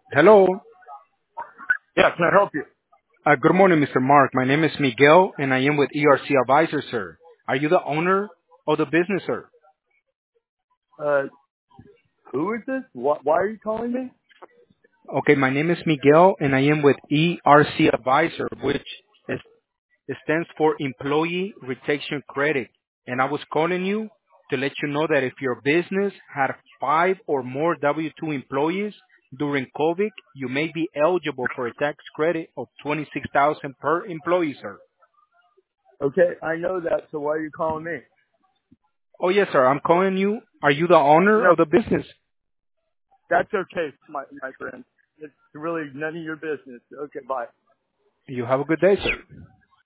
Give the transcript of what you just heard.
Hello. Yeah, can I help you? Good morning, Mr. Mark. My name is Miguel, and I am with ERC Advisors, sir. Are you the owner of the business, sir? Uh, who is this? Why are you calling me? Okay, my name is Miguel, and I am with ERC Advisor, which is, it stands for Employee Retention Credit. And I was calling you to let you know that if your business had 5 or more W-2 employees during COVID, you may be eligible for a tax credit of $26,000 per employee, sir. Okay, I know that, so why are you calling me? Oh, yes, sir. I'm calling you. Are you the owner No, of the business? that's okay, my friend. It's really none of your business. Okay, bye. You have a good day, sir.